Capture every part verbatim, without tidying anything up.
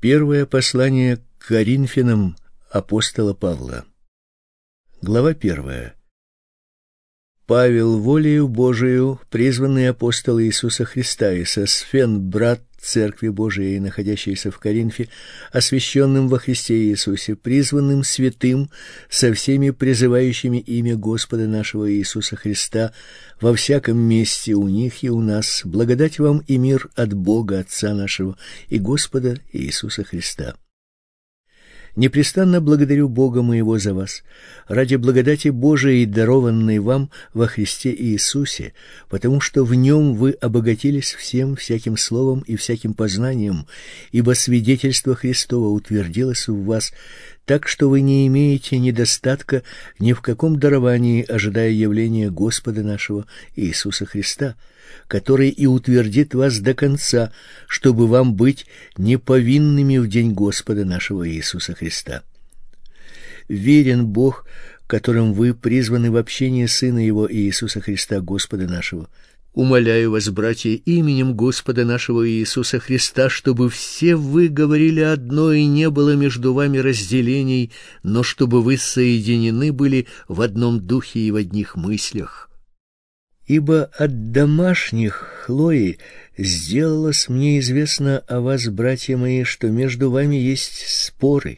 Первое послание к Коринфянам апостола Павла. Глава первая. Павел, волею Божию, призванный апостол Иисуса Христа, и Сосфен, брат Церкви Божией, находящейся в Коринфе, освященным во Христе Иисусе, призванным святым, со всеми призывающими имя Господа нашего Иисуса Христа во всяком месте у них и у нас, благодать вам и мир от Бога Отца нашего и Господа Иисуса Христа. Непрестанно благодарю Бога моего за вас, ради благодати Божией, дарованной вам во Христе Иисусе, потому что в Нем вы обогатились всем всяким словом и всяким познанием, ибо свидетельство Христово утвердилось в вас, так что вы не имеете недостатка ни в каком даровании, ожидая явления Господа нашего Иисуса Христа, который и утвердит вас до конца, чтобы вам быть неповинными в день Господа нашего Иисуса Христа. Верен Бог, которым вы призваны в общение Сына Его Иисуса Христа, Господа нашего. Умоляю вас, братья, именем Господа нашего Иисуса Христа, чтобы все вы говорили одно и не было между вами разделений, но чтобы вы соединены были в одном духе и в одних мыслях. Ибо от домашних Хлои сделалось мне известно о вас, братья мои, что между вами есть споры.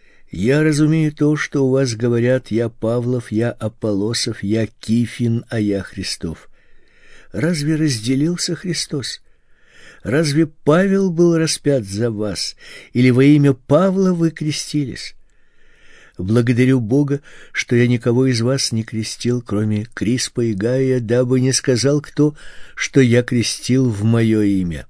Я разумею то, что у вас говорят: я Павлов, я Аполлосов, я Кифин, а я Христов. Разве разделился Христос? Разве Павел был распят за вас, или во имя Павла вы крестились? Благодарю Бога, что я никого из вас не крестил, кроме Криспа и Гая, дабы не сказал кто, что я крестил в мое имя.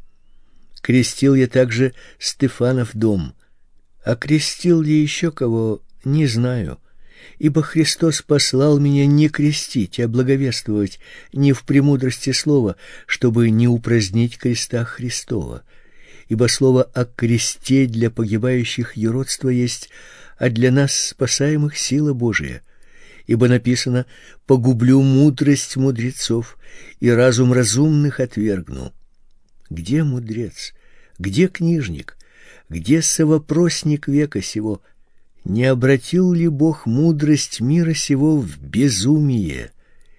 Крестил я также Стефанов дом, а крестил ли еще кого, не знаю, ибо Христос послал меня не крестить, а благовествовать не в премудрости слова, чтобы не упразднить креста Христова. Ибо слово о кресте для погибающих юродство есть, а для нас, спасаемых, сила Божия. Ибо написано: «Погублю мудрость мудрецов, и разум разумных отвергну». Где мудрец? Где книжник? Где совопросник века сего? Не обратил ли Бог мудрость мира сего в безумие?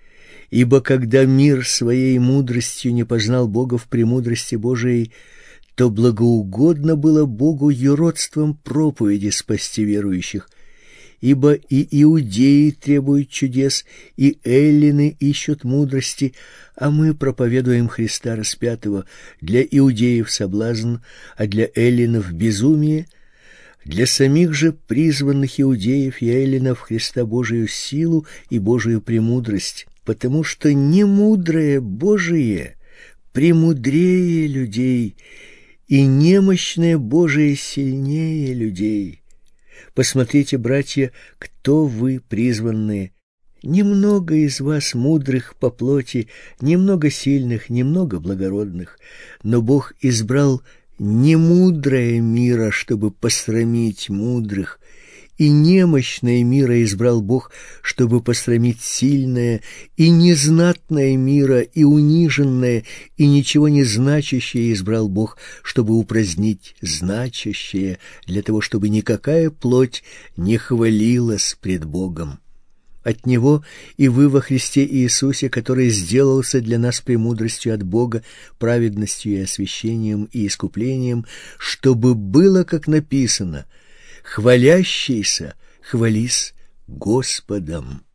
Ибо когда мир своей мудростью не познал Бога в премудрости Божией, то благоугодно было Богу юродством проповеди спасти верующих. Ибо и иудеи требуют чудес, и эллины ищут мудрости, а мы проповедуем Христа распятого, для иудеев соблазн, а для эллинов безумие, для самих же призванных иудеев и эллинов Христа Божию силу и Божию премудрость, потому что немудрое Божие премудрее людей, и немощное Божие сильнее людей. Посмотрите, братья, кто вы призванные. Немного из вас мудрых по плоти, немного сильных, немного благородных, но Бог избрал немудрое мира, чтобы посрамить мудрых, и немощное мира избрал Бог, чтобы посрамить сильное, и незнатное мира, и униженное, и ничего не значащее избрал Бог, чтобы упразднить значащее, для того, чтобы никакая плоть не хвалилась пред Богом. От Него и вы во Христе Иисусе, который сделался для нас премудростью от Бога, праведностью и освящением и искуплением, чтобы было, как написано: «Хвалящийся, хвались Господом».